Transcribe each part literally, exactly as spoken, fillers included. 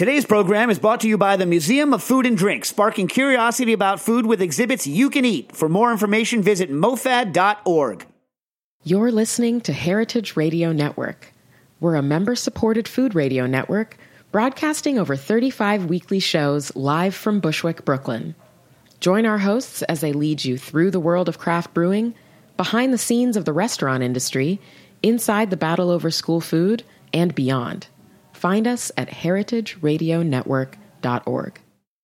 Today's program is brought to you by the Museum of Food and Drink, sparking curiosity about food with exhibits you can eat. For more information, visit mofad dot org. You're listening to Heritage Radio Network. We're a member-supported food radio network broadcasting over thirty-five weekly shows live from Bushwick, Brooklyn. Join our hosts as they lead you through the world of craft brewing, behind the scenes of the restaurant industry, inside the battle over school food, and beyond. Find us at heritage radio network dot org.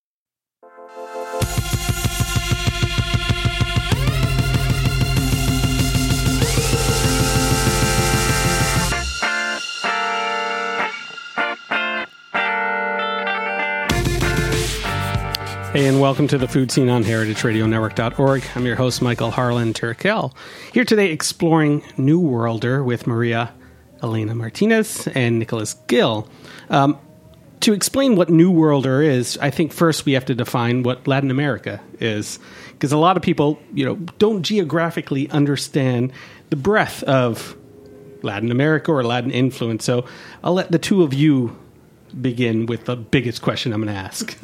Hey, and welcome to the Food Scene on heritage radio network dot org. I'm your host, Michael Harlan Turkel. Here today exploring New Worlder with Maria Elena Martinez and Nicholas Gill. Um, to explain what New Worlder is, I think first we have to define what Latin America is, because a lot of people, you know, don't geographically understand the breadth of Latin America or Latin influence. So I'll let the two of you begin with the biggest question I'm going to ask.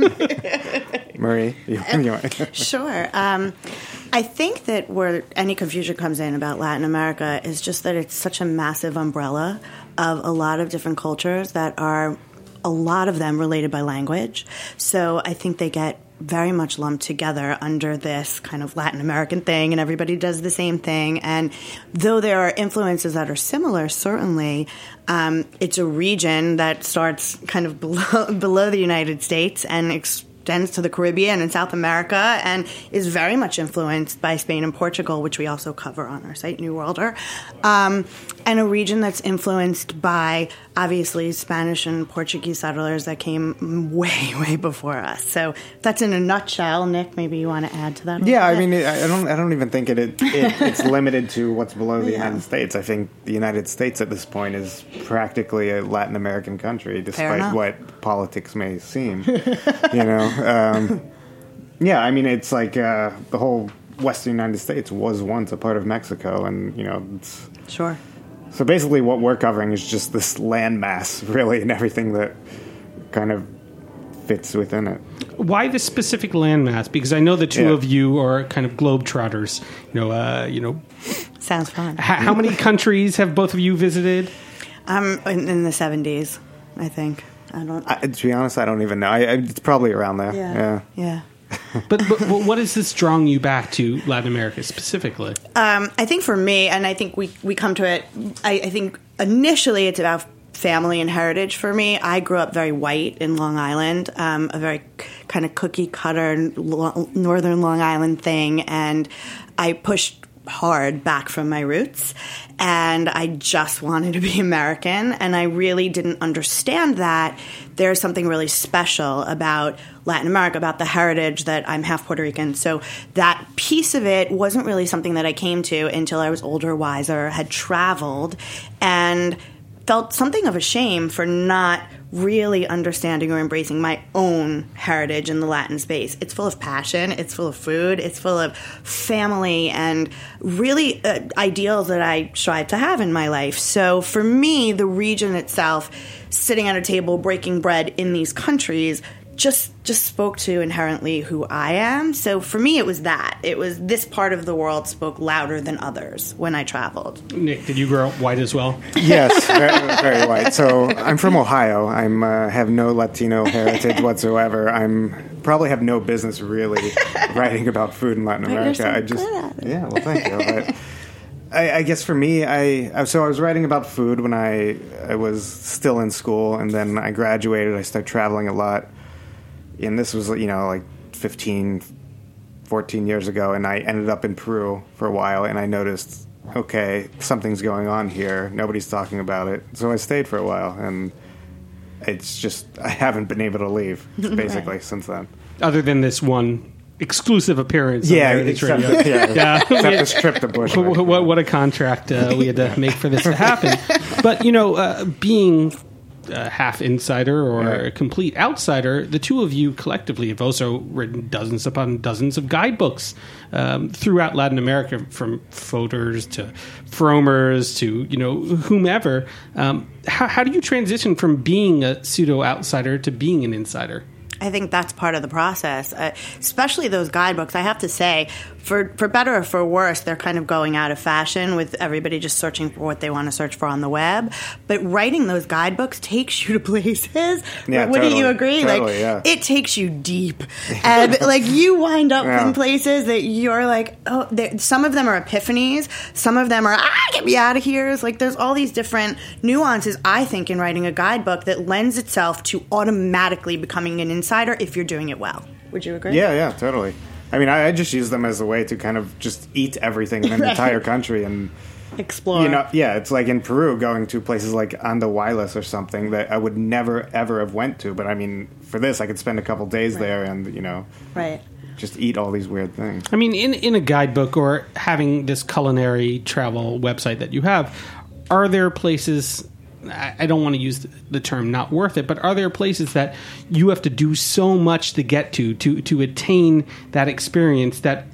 Marie, you, you Sure. Um, I think that where any confusion comes in about Latin America is just that it's such a massive umbrella of a lot of different cultures that are, a lot of them related by language. So I think they get very much lumped together under this kind of Latin American thing, and everybody does the same thing. And though there are influences that are similar, certainly, um, it's a region that starts kind of below, below the United States and extends to the Caribbean and South America, and is very much influenced by Spain and Portugal, which we also cover on our site, New Worlder, um, and a region that's influenced by, obviously, Spanish and Portuguese settlers that came way, way before us. So that's in a nutshell. Nick, maybe you want to add to that a Yeah, I bit? mean, I don't I don't even think it, it, it it's limited to what's below the Yeah. United States. I think the United States at this point is practically a Latin American country, despite enough. what politics may seem. You know? Um, yeah, I mean, it's like uh, the whole western United States was once a part of Mexico, and, you know, it's... Sure. So basically what we're covering is just this landmass, really, and everything that kind of fits within it. Why this specific landmass? Because I know the two Yeah. of you are kind of globetrotters. You know, uh, you know. Sounds fun. H- how many countries have both of you visited? I'm in, in the seventies, I think. I don't... I, to be honest, I don't even know. I, I, it's probably around there. Yeah. Yeah. Yeah. But, but what is this drawing you back to Latin America specifically? Um, I think for me, and I think we, we come to it, I, I think initially it's about family and heritage for me. I grew up very white in Long Island, um, a very kind of cookie cutter lo- northern Long Island thing, and I pushed hard back from my roots, and I just wanted to be American, and I really didn't understand that there's something really special about Latin America, about the heritage, that I'm half Puerto Rican. So that piece of it wasn't really something that I came to until I was older, wiser, had traveled, and felt something of a shame for not really understanding or embracing my own heritage in the Latin space. It's full of passion, it's full of food, it's full of family, and really uh, ideals that I strive to have in my life. So for me, the region itself, sitting at a table, breaking bread in these countries, just just spoke to inherently who I am. So for me, it was that. It was this part of the world spoke louder than others when I traveled. Nick, did you grow up white as well? Yes, very, very white. So I'm from Ohio. I'm uh, have no Latino heritage whatsoever. I'm probably have no business really writing about food in Latin But you're America. so I just good at it. yeah. Well, thank you. But I, I guess for me, I so I was writing about food when I I was still in school, and then I graduated. I started traveling a lot. And this was, you know, like fifteen, fourteen years ago, and I ended up in Peru for a while, and I noticed, okay, something's going on here. Nobody's talking about it. So I stayed for a while, and it's just, I haven't been able to leave, basically, right. since then. Other than this one exclusive appearance yeah, on Heritage except, Radio. Yeah, yeah. except this trip to Bushwick. What, what, what a contract uh, we had to make for this to happen. But, you know, uh, being a half insider or Right. a complete outsider, the two of you collectively have also written dozens upon dozens of guidebooks um, throughout Latin America, from Fodors to Fromers to, you know, whomever. Um, how, how do you transition from being a pseudo outsider to being an insider? I think that's part of the process, uh, especially those guidebooks. I have to say, for for better or for worse, they're kind of going out of fashion with everybody just searching for what they want to search for on the web. But writing those guidebooks takes you to places. Yeah, Wouldn't totally. you agree? Totally, like yeah. it takes you deep, and like you wind up Yeah. in places that you're like, oh, there- some of them are epiphanies, some of them are ah, get me out of here. It's like there's all these different nuances. I think in writing a guidebook that lends itself to automatically becoming an insider if you're doing it well. Would you agree? Yeah, yeah, totally. I mean, I, I just use them as a way to kind of just eat everything in the Right. entire country. And, Explore. you know, yeah, it's like in Peru, going to places like Andahuaylas or something that I would never, ever have went to. But, I mean, for this, I could spend a couple days there and, you know, Right. just eat all these weird things. I mean, in, in a guidebook or having this culinary travel website that you have, are there places, I I don't want to use the- the term not worth it, but are there places that you have to do so much to get to, to, to attain that experience that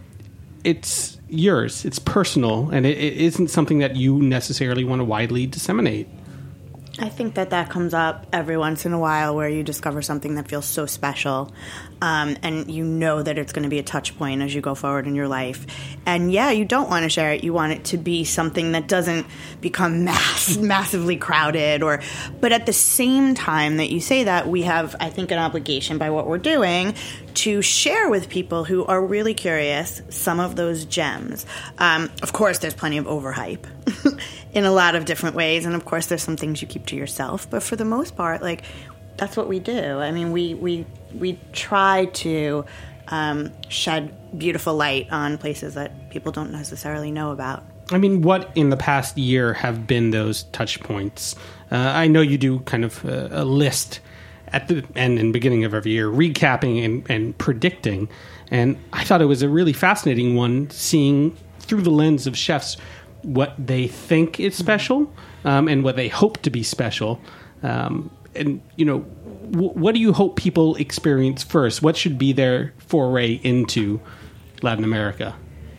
it's yours, it's personal, and it, it isn't something that you necessarily want to widely disseminate? I think that that comes up every once in a while where you discover something that feels so special, um, and you know that it's going to be a touch point as you go forward in your life. And yeah, you don't want to share it. You want it to be something that doesn't become mass, massively crowded. Or, but at the same time that you say that, we have, I think, an obligation by what we're doing to share with people who are really curious some of those gems. Um, of course, there's plenty of overhype in a lot of different ways, and of course, there's some things you keep to yourself. But for the most part, like that's what we do. I mean, we we we try to um, shed beautiful light on places that people don't necessarily know about. I mean, what in the past year have been those touch points? Uh, I know you do kind of a, a list at the end and beginning of every year, recapping and, and predicting. And I thought it was a really fascinating one, seeing through the lens of chefs what they think is special um, and what they hope to be special. Um, and, you know, w- what do you hope people experience first? What should be their foray into Latin America?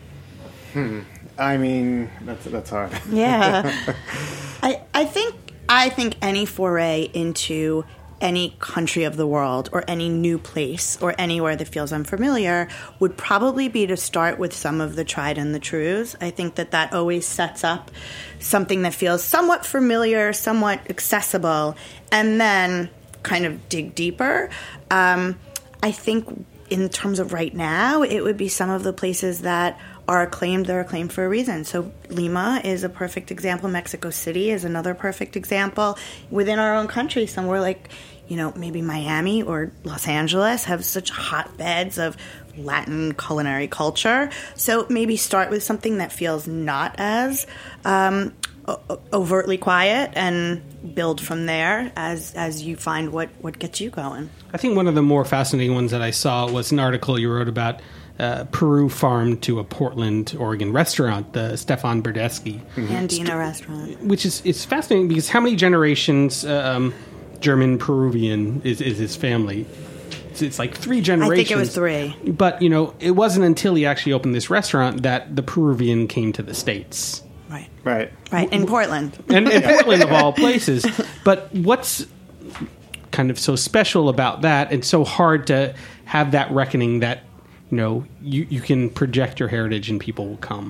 I mean, that's that's hard. Yeah, I I think I think any foray into any country of the world or any new place or anywhere that feels unfamiliar would probably be to start with some of the tried and the trues. I think that that always sets up something that feels somewhat familiar, somewhat accessible, and then kind of dig deeper. Um, I think in terms of right now, it would be some of the places that are acclaimed, they're acclaimed for a reason. So Lima is a perfect example. Mexico City is another perfect example. Within our own country, somewhere like, you know, maybe Miami or Los Angeles have such hotbeds of Latin culinary culture. So maybe start with something that feels not as um, o- overtly quiet and build from there as as you find what, what gets you going. I think one of the more fascinating ones that I saw was an article you wrote about uh, Peru farmed to a Portland, Oregon restaurant, the Stefan Berdesky, Andina restaurant. which is it's fascinating because how many generations um, German Peruvian is, is his family? It's, it's like three generations. I think it was three. But, you know, it wasn't until he actually opened this restaurant that the Peruvian came to the States. Right. Right. Right. In Portland. And in Portland, of all places. But what's kind of so special about that and so hard to have that reckoning that, you know, you, you can project your heritage and people will come?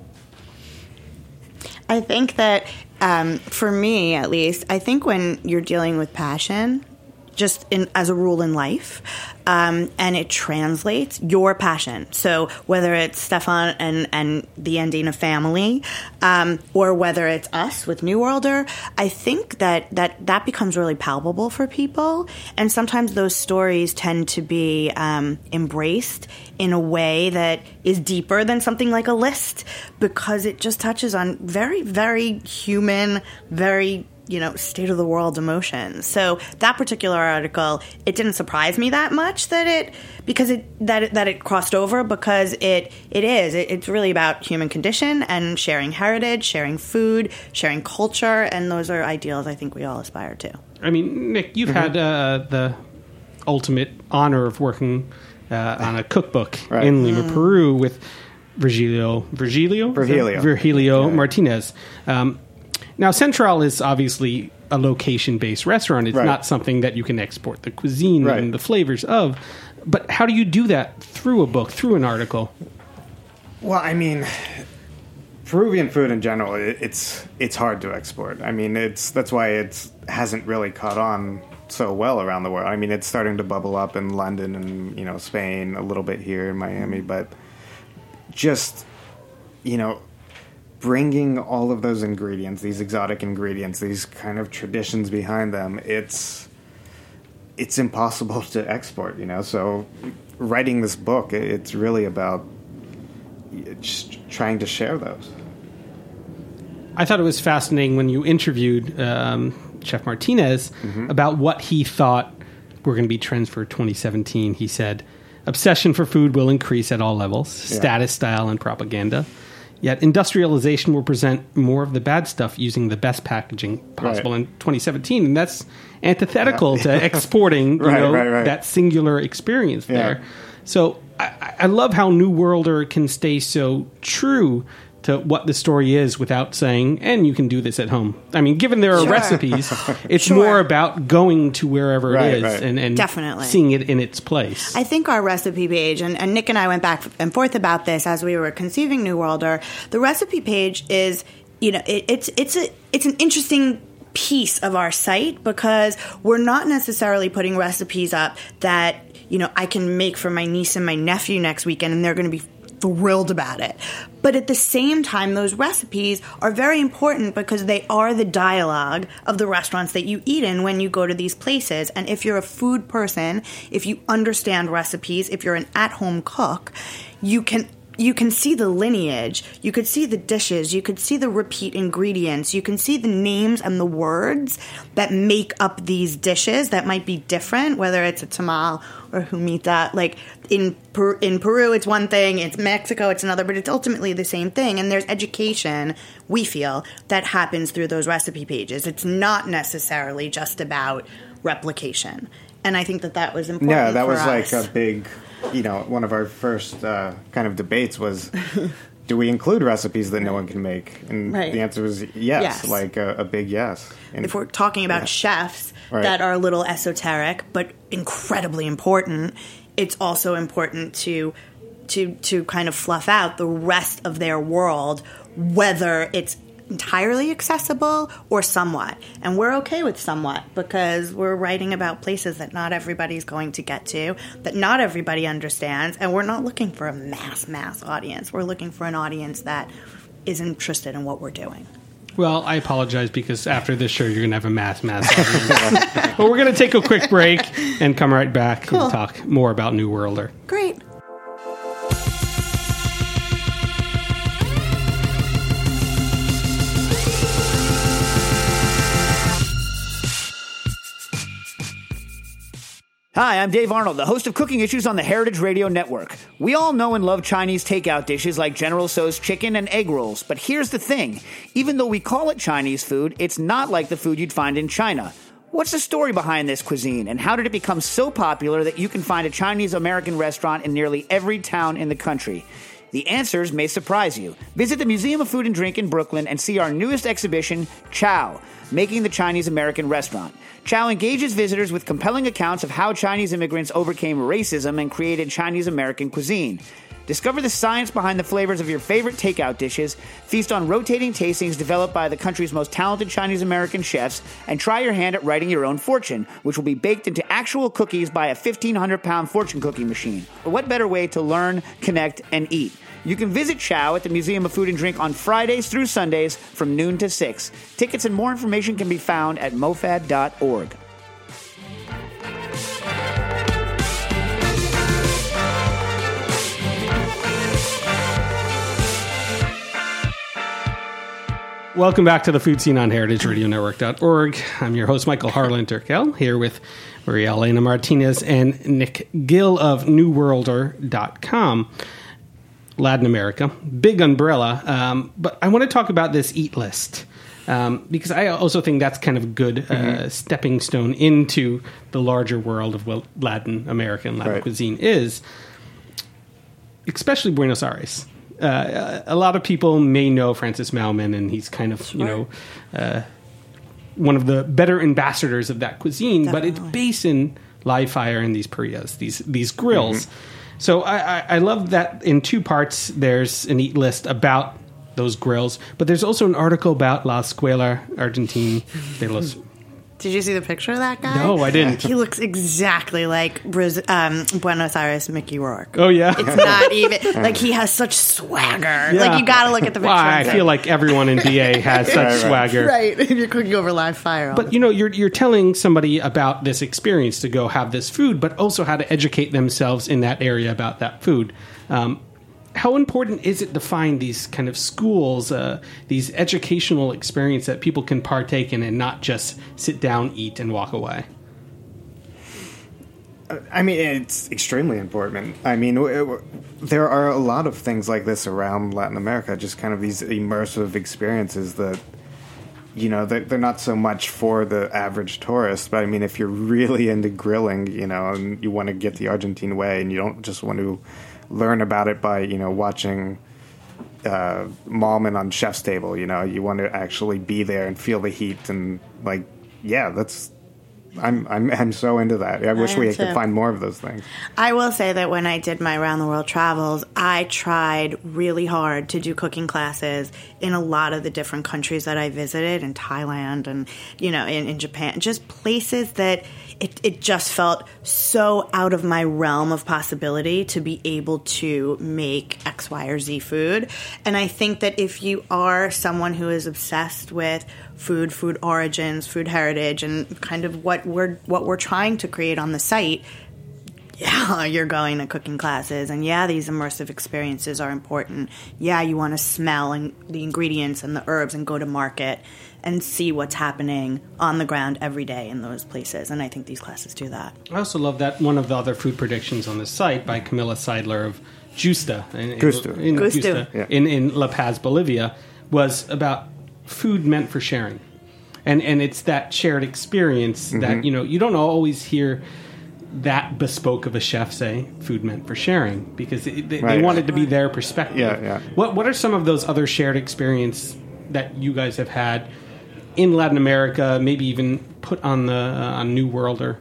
I think that um, for me, at least, I think when you're dealing with passion, just in, as a rule in life, um, and it translates your passion. So whether it's Stefan and, and the Andina family, um, or whether it's us with New Worlder, I think that, that that becomes really palpable for people. And sometimes those stories tend to be um, embraced in a way that is deeper than something like a list, because it just touches on very, very human, very you know, state of the world emotions. So that particular article, it didn't surprise me that much that it, because it, that it, that it crossed over, because it, it is, it, it's really about human condition and sharing heritage, sharing food, sharing culture. And those are ideals I think we all aspire to. I mean, Nick, you've Mm-hmm. had uh, the ultimate honor of working uh, on a cookbook Right. in Lima, Peru with Virgilio, Virgilio, Virgilio. Virgilio Yeah. Martinez. Um, now, Central is obviously a location-based restaurant. It's Right. not something that you can export the cuisine Right. and the flavors of. But how do you do that through a book, through an article? Well, I mean, Peruvian food in general, it, it's it's hard to export. I mean, it's that's why it hasn't really caught on so well around the world. I mean, it's starting to bubble up in London and, you know, Spain, a little bit here in Miami, but just, you know, bringing all of those ingredients, these exotic ingredients, these kind of traditions behind them, it's it's impossible to export, you know. So writing this book, it's really about just trying to share those. I thought it was fascinating when you interviewed um, Chef Martinez about what he thought were going to be trends for twenty seventeen. He said, obsession for food will increase at all levels, Yeah. status, style, and propaganda. Yet industrialization will present more of the bad stuff using the best packaging possible Right. in twenty seventeen. And that's antithetical to exporting you Right, know, right, right. that singular experience Yeah. there. So I, I love how New Worlder can stay so true to what the story is without saying, and you can do this at home. I mean, given there are Sure. recipes, it's Sure. more about going to wherever Right, it is right. and, and Definitely. seeing it in its place. I think our recipe page, and, and Nick and I went back and forth about this as we were conceiving New Worlder. The recipe page is, you know, it, it's it's a it's an interesting piece of our site because we're not necessarily putting recipes up that, you know, I can make for my niece and my nephew next weekend, and they're going to be thrilled about it. But at the same time, those recipes are very important because they are the dialogue of the restaurants that you eat in when you go to these places. And if you're a food person, if you understand recipes, if you're an at-home cook, you can you can see the lineage, you could see the dishes, you could see the repeat ingredients, you can see the names and the words that make up these dishes that might be different, whether it's a tamal or humita. Like in per- in Peru, it's one thing, in Mexico, it's another, but it's ultimately the same thing. And there's education, we feel, that happens through those recipe pages. It's not necessarily just about replication. And I think that that was important. Yeah, that for was us. like a big, you know, one of our first uh, kind of debates was, do we include recipes that no one can make? And Right. the answer was yes, Yes. like a, a big yes. And If we're talking about chefs Right. that are a little esoteric but incredibly important, it's also important to to to kind of fluff out the rest of their world, whether it's entirely accessible or somewhat. And we're okay with somewhat because we're writing about places that not everybody's going to get to, that not everybody understands, and we're not looking for a mass, mass audience. We're looking for an audience that is interested in what we're doing. Well, I apologize because after this show, you're going to have a mass, mass audience. But we're going to take a quick break and come right back Cool. and talk more about New Worlder. Great. Hi, I'm Dave Arnold, the host of Cooking Issues on the Heritage Radio Network. We all know and love Chinese takeout dishes like General Tso's chicken and egg rolls, but here's the thing. Even though we call it Chinese food, it's not like the food you'd find in China. What's the story behind this cuisine, and how did it become so popular that you can find a Chinese-American restaurant in nearly every town in the country? The answers may surprise you. Visit the Museum of Food and Drink in Brooklyn and see our newest exhibition, Chow, Making the Chinese-American Restaurant. Chow engages visitors with compelling accounts of how Chinese immigrants overcame racism and created Chinese-American cuisine. Discover the science behind the flavors of your favorite takeout dishes, feast on rotating tastings developed by the country's most talented Chinese-American chefs, and try your hand at writing your own fortune, which will be baked into actual cookies by a fifteen hundred pound fortune cookie machine. What better way to learn, connect, and eat? You can visit Chow at the Museum of Food and Drink on Fridays through Sundays from noon to six. Tickets and more information can be found at mofad dot org. Welcome back to the Food Scene on heritage radio network dot org. I'm your host, Michael Harlan Turkel, here with Maria Elena Martinez and Nick Gill of new worlder dot com. Latin America, big umbrella. Um, but I want to talk about this eat list. Um, because I also think that's kind of a good uh, mm-hmm. stepping stone into the larger world of what Latin American Latin right. cuisine is, especially Buenos Aires. Uh, a lot of people may know Francis Maumann, and he's kind of, sure. you know, uh, one of the better ambassadors of that cuisine, Definitely. But it's based in live fire and these parrillas, these these grills. Mm-hmm. So I, I, I love that in two parts there's an eat list about those grills, but there's also an article about La Escuela Argentina de los... Did you see the picture of that guy? No, I didn't. He looks exactly like Braz- um, Buenos Aires Mickey Rourke. Oh, yeah? It's not even... Like, he has such swagger. Yeah. Like, you got to look at the picture. Well, I feel like everyone in B A has such right, swagger. Right. And you're cooking over live fire. But, you know, you're you're telling somebody about this experience to go have this food, but also how to educate themselves in that area about that food. Um How important is it to find these kind of schools, uh, these educational experiences that people can partake in and not just sit down, eat, and walk away? I mean, it's extremely important. I mean, it, there are a lot of things like this around Latin America, just kind of these immersive experiences that, you know, they're, they're not so much for the average tourist. But, I mean, if you're really into grilling, you know, and you want to get the Argentine way and you don't just want to learn about it by, you know, watching uh, Maumann on Chef's Table. You know, you want to actually be there and feel the heat and, like, yeah, that's. I'm I'm I'm so into that. I wish I we too. could find more of those things. I will say that when I did my around the world travels, I tried really hard to do cooking classes in a lot of the different countries that I visited, in Thailand and, you know, in, in Japan, just places that it, it just felt so out of my realm of possibility to be able to make X, Y, or Z food. And I think that if you are someone who is obsessed with food, food origins, food heritage, and kind of what we're what we're trying to create on the site, yeah, you're going to cooking classes, and yeah, these immersive experiences are important. Yeah, you want to smell and the ingredients and the herbs and go to market and see what's happening on the ground every day in those places, and I think these classes do that. I also love that one of the other food predictions on the site by Camila Seidler of Justa in, Gusto. in, in, Gusto. Justa, Yeah. in, in La Paz, Bolivia, was about food meant for sharing. And and it's that shared experience mm-hmm. that, you know, you don't always hear that bespoke of a chef say food meant for sharing, because it, they, right. they want it to be their perspective. Yeah, yeah. What what are some of those other shared experiences that you guys have had in Latin America, maybe even put on the uh, on New Worlder?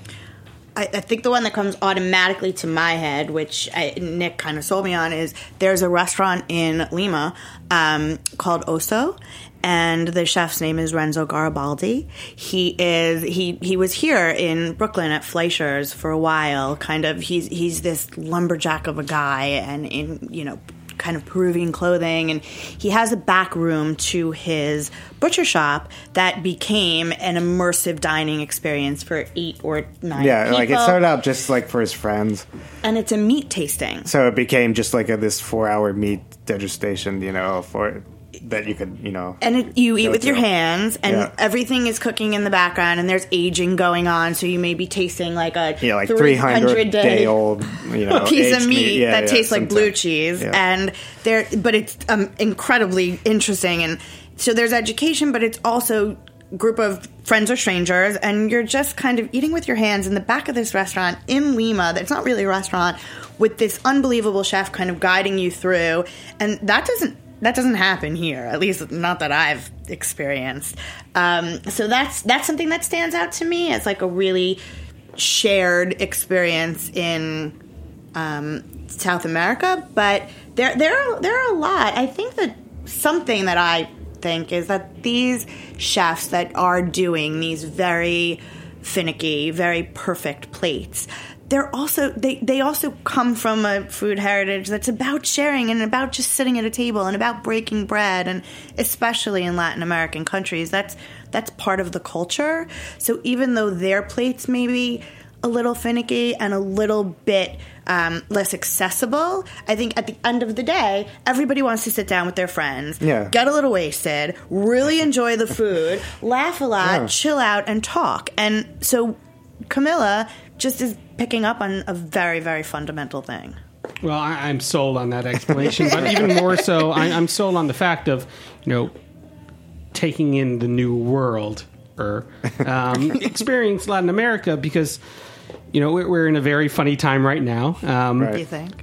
I, I think the one that comes automatically to my head, which I, Nick kind of sold me on, is there's a restaurant in Lima um, called Oso, and the chef's name is Renzo Garibaldi. He is he he was here in Brooklyn at Fleischer's for a while. Kind of he's he's this lumberjack of a guy, and in you know. kind of Peruvian clothing, and he has a back room to his butcher shop that became an immersive dining experience for eight or nine yeah, people. Like it started out just like for his friends. And it's a meat tasting. So it became just like a, this four-hour meat degustation, you know, for that you could, you know. And it, you eat with to. your hands, and yeah. everything is cooking in the background, and there's aging going on, so you may be tasting like a yeah, like three hundred day old, you know, piece of meat, meat. Yeah, that yeah, tastes like sometimes. blue cheese, yeah. and there, but it's um, incredibly interesting, and so there's education, but it's also a group of friends or strangers, and you're just kind of eating with your hands in the back of this restaurant in Lima. That's not really a restaurant, with this unbelievable chef kind of guiding you through, and that doesn't. That doesn't happen here, at least not that I've experienced. Um, so that's that's something that stands out to me as like a really shared experience in um, South America. But there there are, there are a lot. I think that something that I think is that these chefs that are doing these very finicky, very perfect plates, they're also they, they also come from a food heritage that's about sharing and about just sitting at a table and about breaking bread, and especially in Latin American countries, that's that's part of the culture. So even though their plates may be a little finicky and a little bit um, less accessible, I think at the end of the day, everybody wants to sit down with their friends, yeah. get a little wasted, really enjoy the food, laugh a lot, yeah. chill out, and talk. And so Camila just is picking up on a very, very fundamental thing. Well, I, I'm sold on that explanation, but even more so, I, I'm sold on the fact of, you know, taking in the new world or um, experience Latin America, because you know we're, we're in a very funny time right now. Um, What do you think?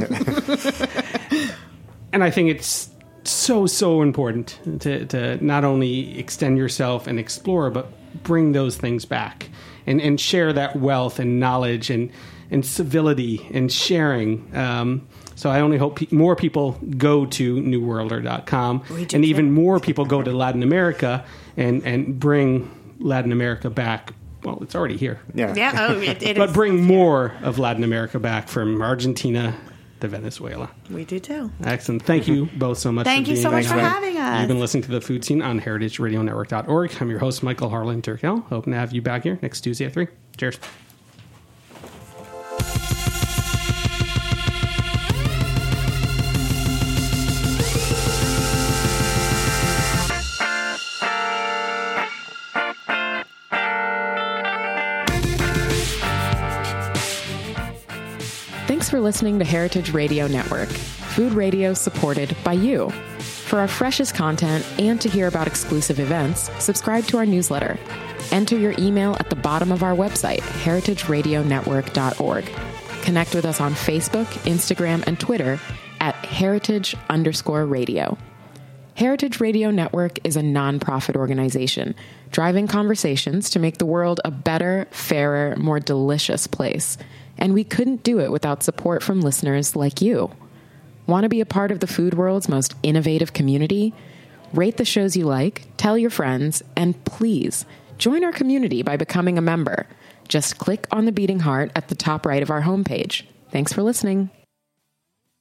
And I think it's so, so important to, to not only extend yourself and explore, but bring those things back and, and share that wealth and knowledge and, and civility and sharing. Um, so I only hope pe- more people go to new worlder dot com, and too. even more people go to Latin America and, and bring Latin America back. Well, it's already here. Yeah. Yeah, oh, it, it But is. bring more of Latin America back, from Argentina to Venezuela. We do too. Excellent. Thank you both so much. Thank for you being so much here. for having us. You've been listening to The Food Scene on heritage radio network dot org. I'm your host, Michael Harlan Turkel. Hoping to have you back here next Tuesday at three. Cheers. Thanks for listening to Heritage Radio Network, food radio supported by you. For our freshest content and to hear about exclusive events, subscribe to our newsletter. Enter your email at the bottom of our website, heritage radio network dot org. Connect with us on Facebook, Instagram, and Twitter at heritage underscore radio. Heritage Radio Network is a nonprofit organization driving conversations to make the world a better, fairer, more delicious place. And we couldn't do it without support from listeners like you. Want to be a part of the food world's most innovative community? Rate the shows you like, tell your friends, and please join our community by becoming a member. Just click on the beating heart at the top right of our homepage. Thanks for listening.